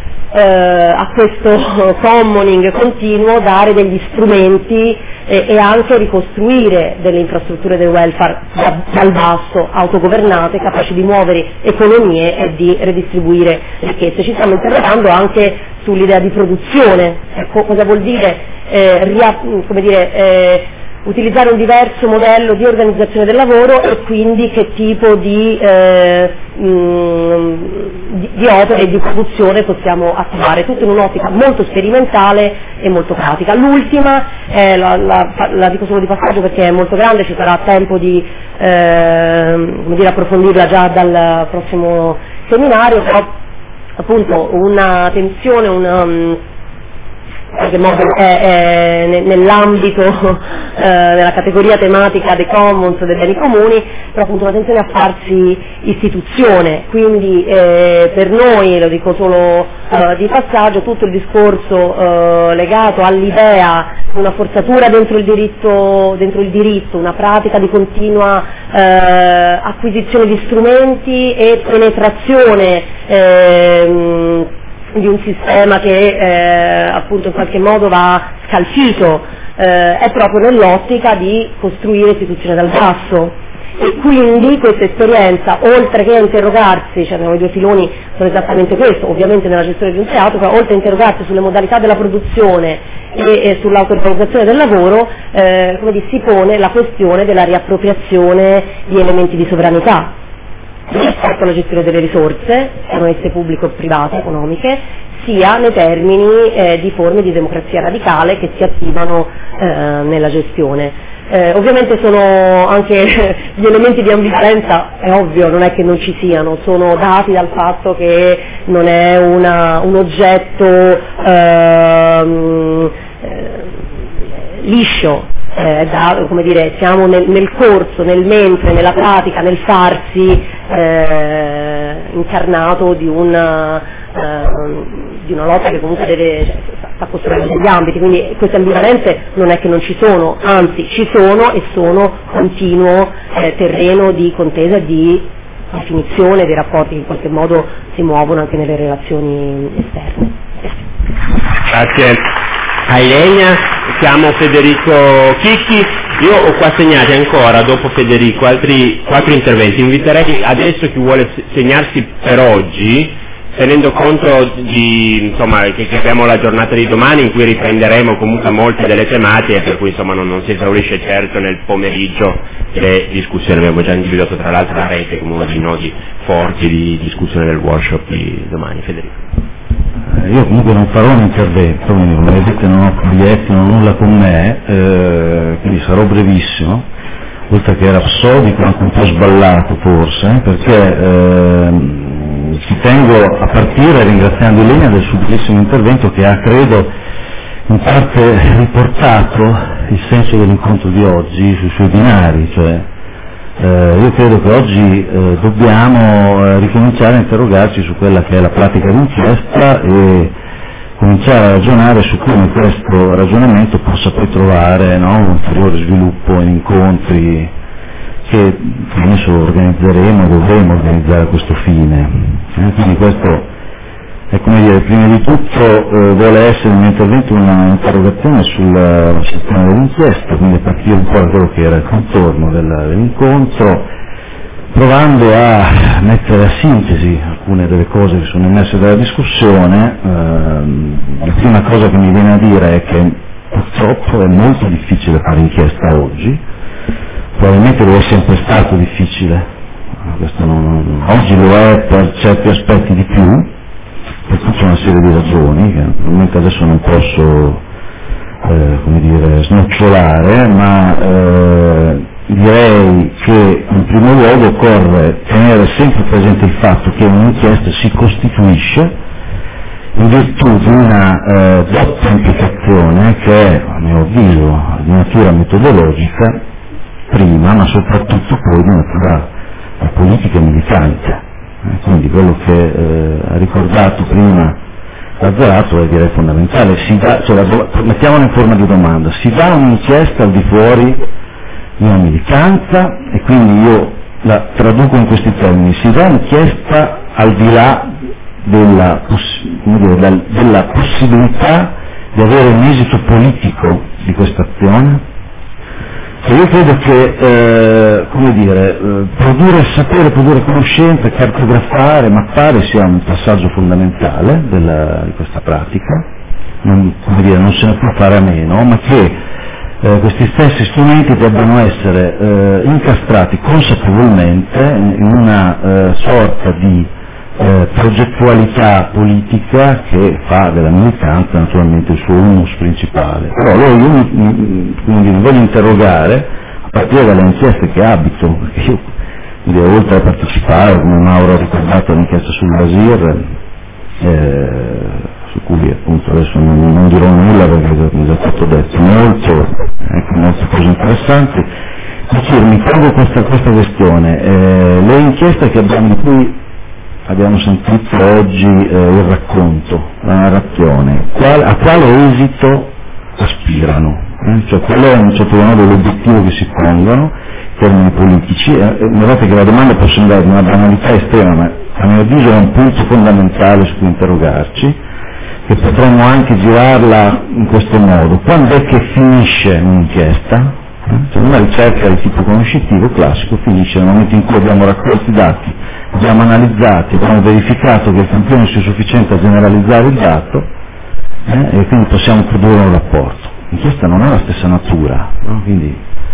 questo commoning continuo dare degli strumenti e anche ricostruire delle infrastrutture del welfare dal basso, autogovernate, capaci di muovere economie e di redistribuire ricchezze. Ci stiamo interrogando anche sull'idea di produzione, cosa vuol dire utilizzare un diverso modello di organizzazione del lavoro e quindi che tipo di opere e di produzione possiamo attivare, tutto in un'ottica molto sperimentale e molto pratica. L'ultima, la dico solo di passaggio perché è molto grande, ci sarà tempo di approfondirla già dal prossimo seminario, però appunto una tensione, in qualche modo è nell'ambito della categoria tematica dei commons, dei beni comuni, però appunto una tensione a farsi istituzione, quindi per noi, lo dico solo di passaggio, tutto il discorso legato all'idea di una forzatura dentro il diritto, una pratica di continua acquisizione di strumenti e penetrazione di un sistema che appunto in qualche modo va scalfito, è proprio nell'ottica di costruire istituzioni dal basso, e quindi questa esperienza, oltre che a interrogarsi, cioè i due filoni sono esattamente questo, ovviamente nella gestione di un teatro, però oltre a interrogarsi sulle modalità della produzione e sull'autoorganizzazione del lavoro, si pone la questione della riappropriazione di elementi di sovranità rispetto alla gestione delle risorse, siano esse pubbliche o private, economiche, sia nei termini di forme di democrazia radicale che si attivano nella gestione. Ovviamente sono anche gli elementi di ambivalenza, è ovvio, non è che non ci siano, sono dati dal fatto che non è un oggetto liscio, siamo nel corso, nel mentre, nella pratica, nel farsi incarnato di una lotta che comunque sta costruendo degli ambiti, quindi queste ambivalenze non è che non ci sono, anzi ci sono e sono continuo terreno di contesa e di definizione dei rapporti che in qualche modo si muovono anche nelle relazioni esterne. Grazie a Ilenia, siamo Federico Chicchi, io ho qua segnati ancora dopo Federico altri 4 interventi, inviterei adesso chi vuole segnarsi per oggi, tenendo conto che abbiamo la giornata di domani in cui riprenderemo comunque molte delle tematiche, per cui non si esaurisce certo nel pomeriggio le discussioni, abbiamo già individuato tra l'altro la rete come uno dei nodi forti di discussione del workshop di domani. Federico. Io comunque non farò un intervento, quindi come vedete non ho biglietti, non ho nulla con me, quindi sarò brevissimo, oltre che rapsodico, anche un po' sballato forse, perché ci tengo a partire ringraziando Ilenia del suo bellissimo intervento che ha, credo, in parte riportato il senso dell'incontro di oggi sui suoi binari, cioè io credo che oggi dobbiamo ricominciare a interrogarci su quella che è la pratica d'inchiesta e cominciare a ragionare su come questo ragionamento possa poi trovare un ulteriore sviluppo in incontri che adesso organizzeremo, dovremo organizzare a questo fine. Quindi questo è, prima di tutto vuole essere un intervento, un'interrogazione sul sistema dell'inchiesta, quindi partire un po' da quello che era il contorno dell'incontro, provando a mettere a sintesi alcune delle cose che sono emerse dalla discussione. La prima cosa che mi viene a dire è che purtroppo è molto difficile fare inchiesta oggi, probabilmente lo è sempre stato difficile, oggi lo è per certi aspetti di più, per tutta una serie di ragioni che naturalmente adesso non posso snocciolare, ma direi che in primo luogo occorre tenere sempre presente il fatto che un'inchiesta si costituisce in virtù di una doppia implicazione che è, a mio avviso, di natura metodologica prima, ma soprattutto poi di natura politica e militante. Quindi quello che ha ricordato prima Lazzarato è direi fondamentale, mettiamolo in forma di domanda, si dà un'inchiesta al di fuori di una militanza, e quindi io la traduco in questi termini, si dà un'inchiesta al di là della possibilità di avere un esito politico di questa azione? Io credo che produrre sapere, produrre conoscenza, cartografare, mappare sia un passaggio fondamentale di questa pratica, non se ne può fare a meno, ma che questi stessi strumenti debbano essere incastrati consapevolmente in una sorta di progettualità politica che fa della militanza naturalmente il suo humus principale. Però io quindi mi voglio interrogare, a partire dalle inchieste che abito, perché io oltre a partecipare, come Mauro ha ricordato, all'inchiesta sul Basir, su cui appunto adesso non dirò nulla perché è già stato detto molte cose interessanti, mi pongo questa questione. Le inchieste di cui abbiamo sentito oggi il racconto, la narrazione, a quale esito aspirano? Cioè qual è in un certo modo l'obiettivo che si pongono in termini politici? Guardate che la domanda può sembrare di una banalità estrema, ma a mio avviso è un punto fondamentale su cui interrogarci, che potremmo anche girarla in questo modo. Quando è che finisce un'inchiesta? Cioè una ricerca di tipo conoscitivo classico finisce nel momento in cui abbiamo raccolto i dati, abbiamo analizzati, abbiamo verificato che il campione sia sufficiente a generalizzare il dato e quindi possiamo produrre un rapporto. L'inchiesta non ha la stessa natura, no? Quindi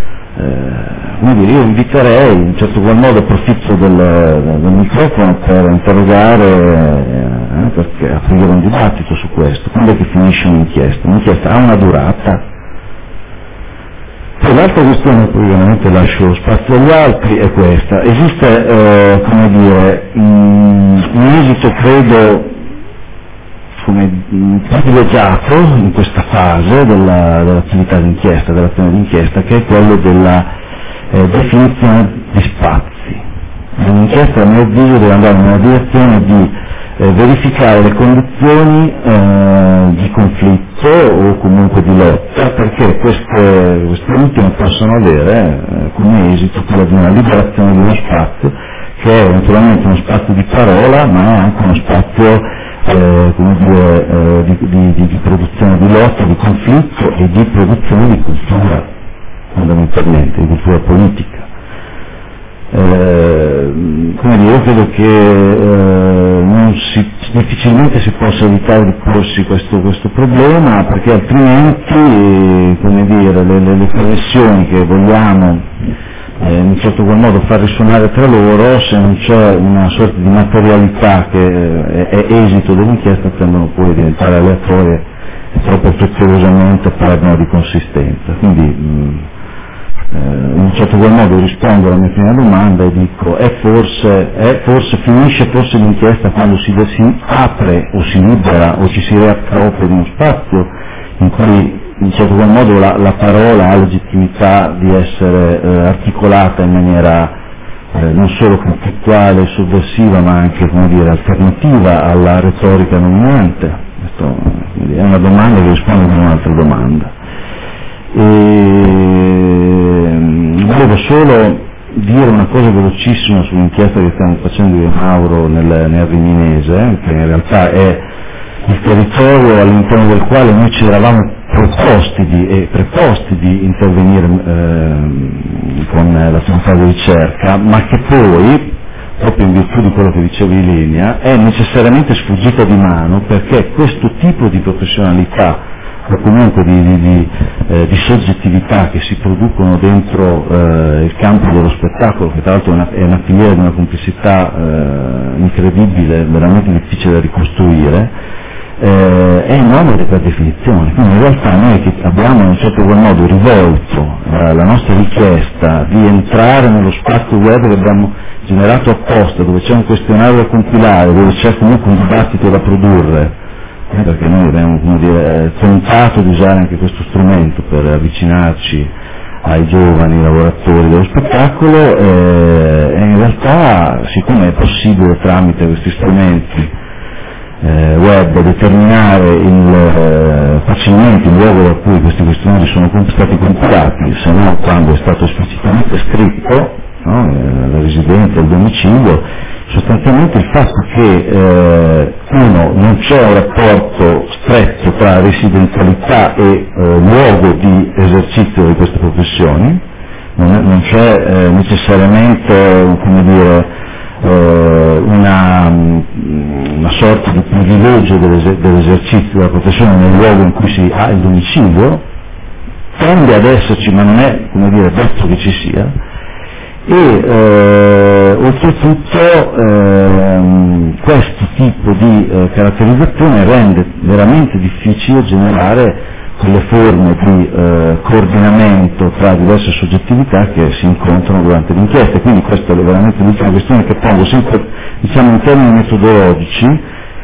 io inviterei, in certo qual modo approfitto del microfono per interrogare, perché aprire un dibattito su questo. Quando è che finisce un'inchiesta? Un'inchiesta ha una durata. Poi l'altra questione, poi ovviamente lascio spazio agli altri, è questa. Esiste, un esito credo privilegiato in questa fase dell'attività d'inchiesta, dell'azione d'inchiesta, che è quello della definizione di spazi. L'inchiesta a mio avviso deve andare nella direzione di verificare le condizioni di conflitto o comunque di lotta, perché queste ultime possono avere come esito quello di una liberazione di uno spazio che è naturalmente uno spazio di parola, ma è anche uno spazio di produzione di lotta, di conflitto e di produzione di cultura, fondamentalmente, di cultura politica. Io credo che difficilmente si possa evitare di porsi questo problema, perché altrimenti le connessioni che vogliamo in un certo qual modo far risuonare tra loro, se non c'è una sorta di materialità che è esito dell'inchiesta, tendono poi a diventare aleatorie e troppo preziosamente perdono di consistenza. Quindi in un certo qual modo rispondo alla mia prima domanda e dico forse finisce l'inchiesta quando si apre o si libera o ci si riappropria di uno spazio in cui in un certo qual modo la parola ha legittimità di essere articolata in maniera non solo conflittuale e sovversiva, ma anche alternativa alla retorica dominante. Questa è una domanda che risponde a un'altra domanda. Volevo solo dire una cosa velocissima sull'inchiesta che stiamo facendo io e Mauro nel Riminese, che in realtà è il territorio all'interno del quale noi ci eravamo preposti di intervenire con l'attività di ricerca, ma che poi, proprio in virtù di quello che dicevi Ilenia, è necessariamente sfuggita di mano, perché questo tipo di professionalità o comunque di soggettività che si producono dentro il campo dello spettacolo, che tra l'altro è una filiera di una complessità incredibile, veramente difficile da ricostruire, è enorme per definizione. Quindi in realtà noi che abbiamo in un certo qual modo rivolto la nostra richiesta di entrare nello spazio web che abbiamo generato apposta, dove c'è un questionario da compilare, dove c'è comunque un dibattito da produrre, perché noi abbiamo tentato di usare anche questo strumento per avvicinarci ai giovani lavoratori dello spettacolo, e in realtà, siccome è possibile tramite questi strumenti web determinare facilmente il luogo da cui questi questionari sono stati compilati, se no quando è stato esplicitamente scritto, no, la residenza, il domicilio, sostanzialmente il fatto che non c'è un rapporto stretto tra residenzialità e luogo di esercizio di queste professioni, non c'è necessariamente una sorta di privilegio dell'esercizio della professione nel luogo in cui si ha il domicilio, tende ad esserci, ma non è, come dire, detto che ci sia, e oltretutto questo tipo di caratterizzazione rende veramente difficile generare quelle forme di coordinamento tra diverse soggettività che si incontrano durante l'inchiesta. Quindi questa è veramente l'ultima questione che pongo, sempre diciamo in termini metodologici.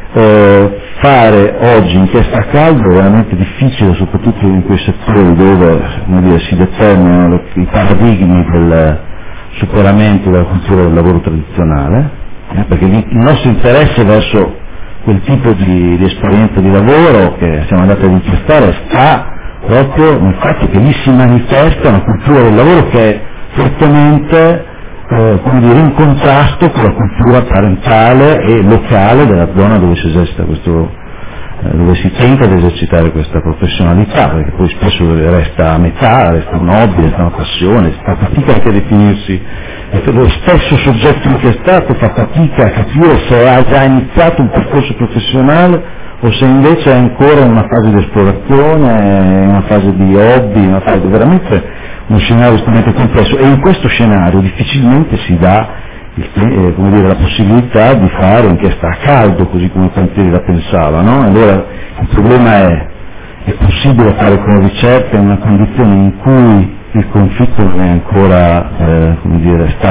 Fare oggi inchiesta a caldo è veramente difficile, soprattutto in quei settori dove, come dire, si determinano i paradigmi del superamento della cultura del lavoro tradizionale, perché il nostro interesse verso quel tipo di esperienza di lavoro che siamo andati ad inchiestare sta proprio nel fatto che lì si manifesta una cultura del lavoro che è fortemente come dire, in contrasto con la cultura parentale e locale della zona dove si esercita questo, dove si tenta di esercitare questa professionalità, perché poi spesso resta a metà, resta un hobby, resta una passione, si fa fatica anche a definirsi, lo stesso soggetto inchiestato fa fatica a capire se ha già iniziato un percorso professionale o se invece è ancora in una fase di esplorazione, in una fase di hobby, in una fase veramente uno scenario estremamente complesso, e in questo scenario difficilmente si dà come dire, la possibilità di fare inchiesta a caldo, così come Pantieri la pensava, no? Allora il problema è possibile fare con ricerca in una condizione in cui il conflitto non è ancora come dire, è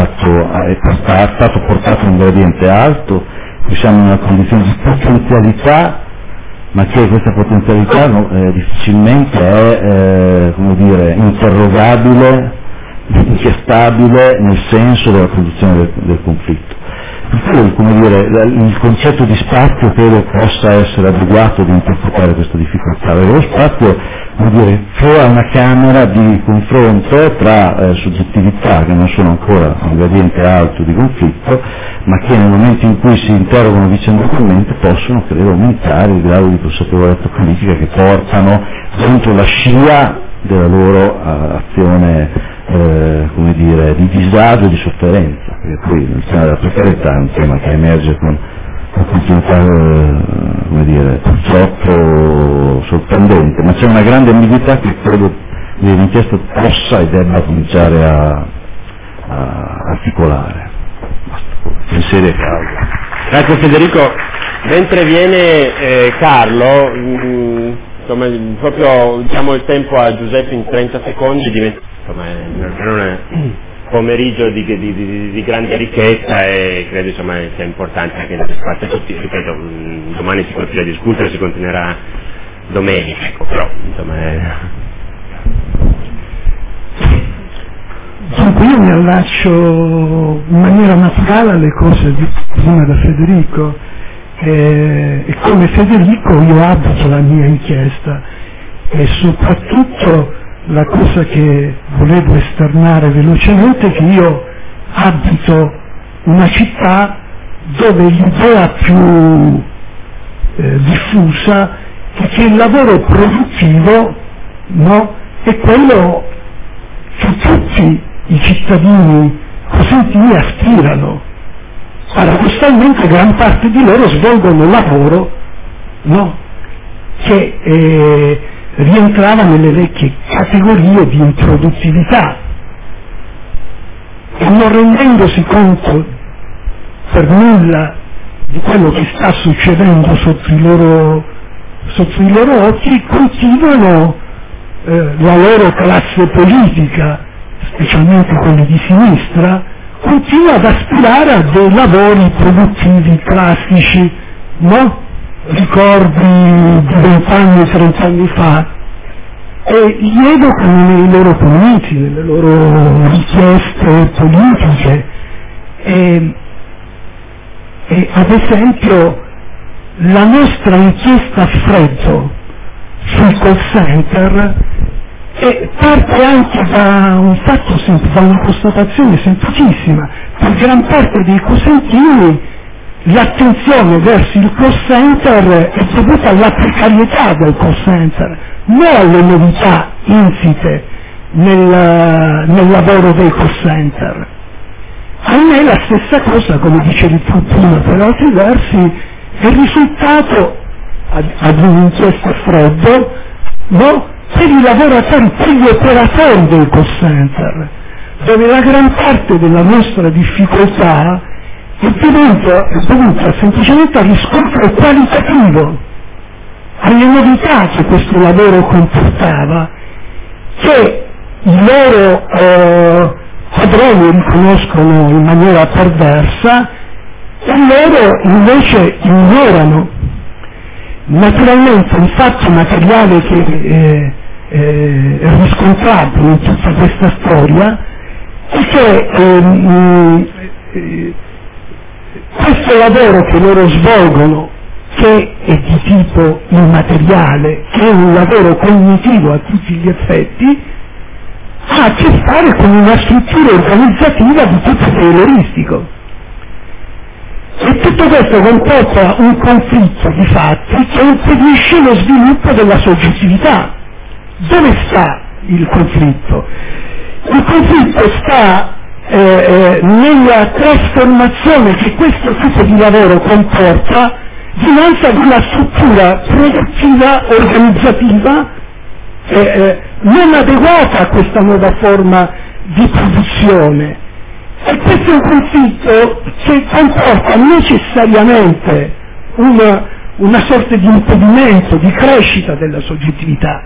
stato portato a un gradiente alto, siamo in una condizione di potenzialità, ma che questa potenzialità difficilmente è come dire, interrogabile, inchiestabile nel senso della produzione del conflitto. Come dire, il concetto di spazio credo possa essere adeguato ad interpretare questa difficoltà, perché lo spazio, come dire, crea una camera di confronto tra soggettività che non sono ancora a un gradiente alto di conflitto, ma che nel momento in cui si interrogano vicendevolmente possono, credo, aumentare il grado di consapevolezza politica che portano dentro la scia della loro azione come dire, di disagio e di sofferenza, perché poi il tema della precarietà è un tema che emerge con una continuità come dire, purtroppo sorprendente, ma c'è una grande ambiguità che credo l'inchiesta possa e debba cominciare a articolare. In serie causa. Grazie Federico. Mentre viene Carlo, insomma, proprio diamo il tempo a Giuseppe in 30 secondi, insomma, non è un pomeriggio di grande ricchezza e credo insomma sia importante anche nel spazio a tutti, ripeto, domani si continua a discutere, si continuerà domenica, ecco, però insomma Dunque io mi allaccio in maniera naturale alle cose di prima da Federico e come Federico io abito la mia inchiesta e soprattutto la cosa che volevo esternare velocemente è che io abito una città dove l'idea più diffusa è che il lavoro produttivo, no, è quello che tutti i cittadini cosentini aspirano. Paradossalmente gran parte di loro svolgono un lavoro, no, che rientrava nelle vecchie categorie di improduttività e non rendendosi conto per nulla di quello che sta succedendo sotto i loro occhi, continuano la loro classe politica, specialmente quelli di sinistra, continua ad aspirare a dei lavori produttivi classici, no? Ricordi di 20 anni, 30 anni fa, e li evocano nei loro commenti, nelle loro richieste politiche. E ad esempio la nostra inchiesta a freddo sul call center parte anche da un fatto da una constatazione semplicissima. Per gran parte dei cosentini l'attenzione verso il call center è dovuta alla precarietà del call center, non alle novità insite nel lavoro dei call center. A me la stessa cosa, come dicevi tu prima per altri versi, è il risultato ad un'inchiesta a freddo, no? per i lavoratori, per gli operatori del call center, dove la gran parte della nostra difficoltà è dovuta semplicemente al riscontro qualitativo, alle novità che questo lavoro comportava, che i loro padroni riconoscono in maniera perversa e loro invece ignorano. Naturalmente un fatto materiale che è riscontrabile in tutta questa storia è che questo lavoro che loro svolgono, che è di tipo immateriale, che è un lavoro cognitivo a tutti gli effetti, ha a che fare con una struttura organizzativa di tipo tayloristico. E tutto questo comporta un conflitto di fatti che impedisce lo sviluppo della soggettività. Dove sta il conflitto? Il conflitto sta nella trasformazione che questo tipo di lavoro comporta dinanzi ad una struttura produttiva, organizzativa, non adeguata a questa nuova forma di produzione. E questo è un conflitto che comporta necessariamente una sorta di impedimento, di crescita della soggettività,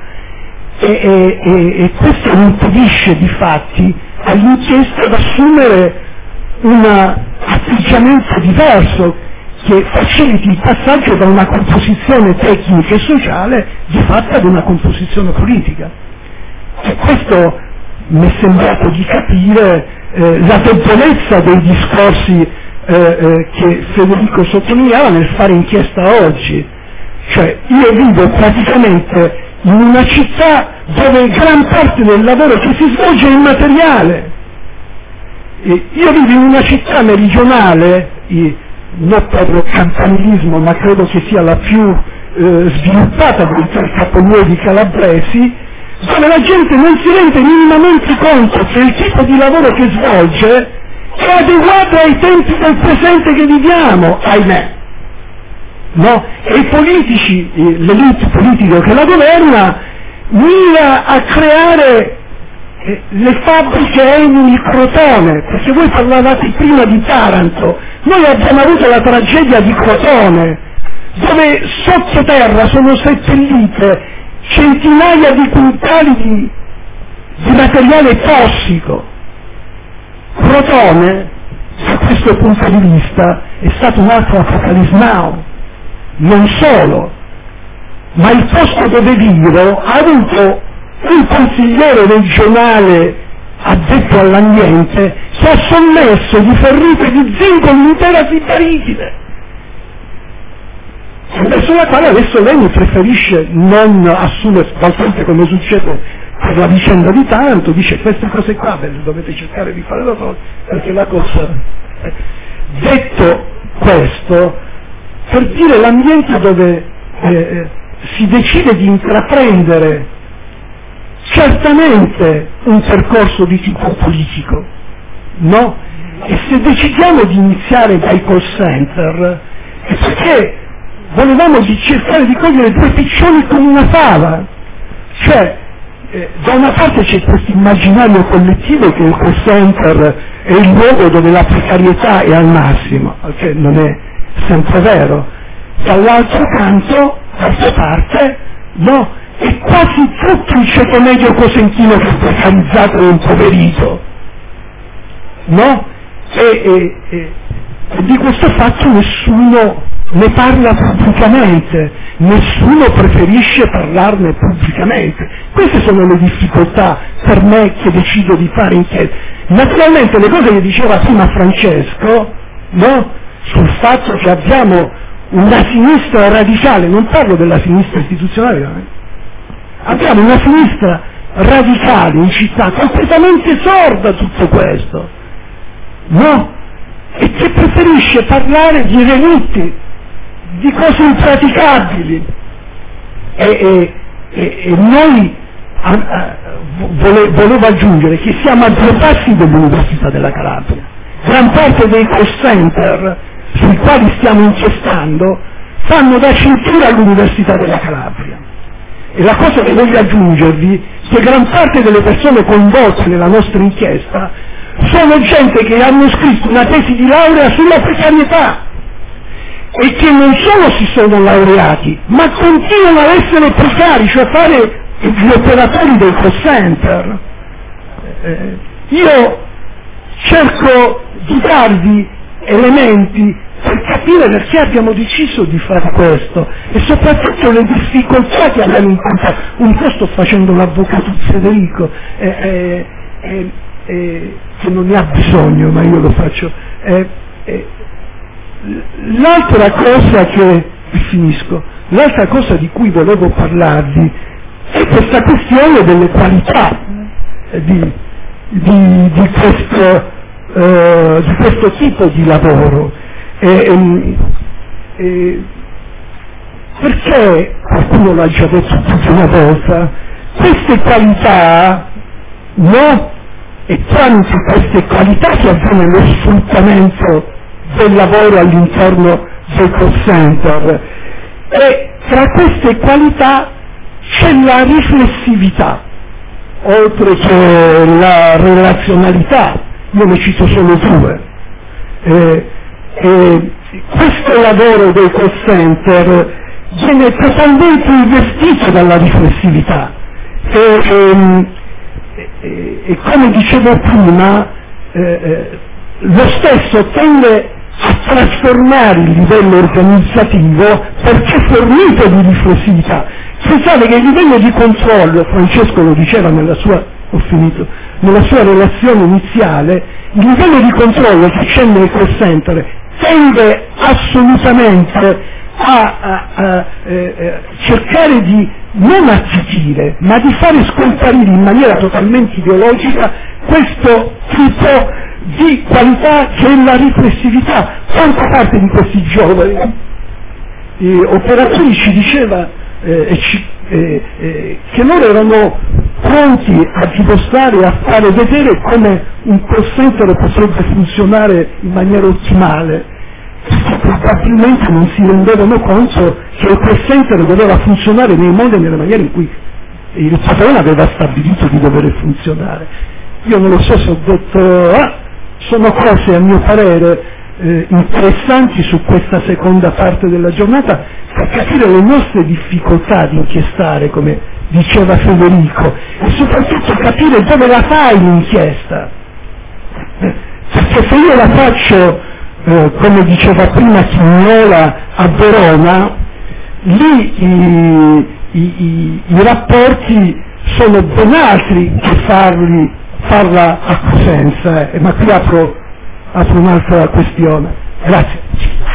e questo impedisce di fatti all'inchiesta ad assumere un atteggiamento diverso che faciliti il passaggio da una composizione tecnica e sociale di fatto ad una composizione politica. E questo mi è sembrato di capire la debolezza dei discorsi che Federico sottolineava nel fare inchiesta oggi. Cioè io vivo praticamente in una città dove gran parte del lavoro che si svolge è immateriale. Io vivo in una città meridionale, non per campanilismo, ma credo che sia la più sviluppata dei tre capoluoghi calabresi, dove la gente non si rende minimamente conto che il tipo di lavoro che svolge è adeguato ai tempi del presente che viviamo, ahimè. No? E i politici, l'elite politica che la governa, mira a creare le fabbriche Eni Crotone, perché voi parlavate prima di Taranto, noi abbiamo avuto la tragedia di Crotone, dove sottoterra sono seppellite centinaia di quintali di materiale tossico. Crotone, da questo punto di vista, è stato un altro Apocalypse Now. Non solo, ma il posto dove vivo ha avuto un consigliere regionale addetto all'ambiente che ha sommesso di ferrite di zinco l'intera sibarite, verso la quale adesso lei mi preferisce non assumere, qualcosa come succede per la vicenda di Taranto, dice queste cose qua ve le dovete cercare di fare da soli, perché la cosa... Detto questo, per dire l'ambiente dove si decide di intraprendere certamente un percorso di tipo politico, no? E se decidiamo di iniziare dai call center è perché volevamo cercare di cogliere due piccioni con una fava, cioè da una parte c'è questo immaginario collettivo che il call center è il luogo dove la precarietà è al massimo, che non è sempre vero, dall'altro canto, d'altra parte, no, è quasi tutto il ceto medio cosentino che è precarizzato e impoverito, no? E di questo fatto nessuno ne parla pubblicamente, nessuno preferisce parlarne pubblicamente. Queste sono le difficoltà per me che decido di fare inchiesta. Naturalmente le cose che diceva prima Francesco, no? Sul fatto che abbiamo una sinistra radicale, non parlo della sinistra istituzionale, abbiamo una sinistra radicale in città completamente sorda a tutto questo, no? E che preferisce parlare di relitti, di cose impraticabili, e noi volevo aggiungere che siamo a 2 passi dall'Università della Calabria. Gran parte dei call center sui quali stiamo inchiestando fanno da cintura all'Università della Calabria, E la cosa che voglio aggiungervi è che gran parte delle persone coinvolte nella nostra inchiesta sono gente che hanno scritto una tesi di laurea sulla precarietà e che non solo si sono laureati, ma continuano ad essere precari, cioè a fare gli operatori del call center. Io cerco di darvi elementi per capire perché abbiamo deciso di fare questo e soprattutto le difficoltà che abbiamo incontrato. Un po' sto facendo l'avvocato di Federico, che non ne ha bisogno, ma io lo faccio. L'altra cosa l'altra cosa di cui volevo parlarvi è questa questione delle qualità di questo tipo di lavoro. Perché, qualcuno l'ha già detto più di una volta, queste qualità, no? E tramite queste qualità che avviene lo sfruttamento del lavoro all'interno del call center. E tra queste qualità c'è la riflessività, oltre che la relazionalità, io ne cito solo due. Questo lavoro del call center viene totalmente investito dalla riflessività e come dicevo prima lo stesso tende a trasformare il livello organizzativo perché fornito di riflessività. Pensate che il livello di controllo, Francesco lo diceva nella sua relazione iniziale, il livello di controllo che c'è nel call center tende assolutamente a cercare di non azzichire, ma di fare scomparire in maniera totalmente ideologica questo tipo di qualità che è la riflessività. Quanta parte di questi giovani operatori ci diceva che loro erano pronti a dimostrare e a fare vedere come un call center potrebbe funzionare in maniera ottimale, perché probabilmente non si rendevano conto che il call center doveva funzionare nei modi e nella maniera in cui il padrone aveva stabilito di dover funzionare. Io non lo so se ho detto, sono cose a mio parere interessanti su questa seconda parte della giornata per capire le nostre difficoltà di inchiestare, come diceva Federico, e soprattutto capire dove la fai l'inchiesta, perché se io la faccio come diceva prima Chignola a Verona, lì i rapporti sono ben altri che farla a Cosenza, ma qui apro un'altra questione. Grazie.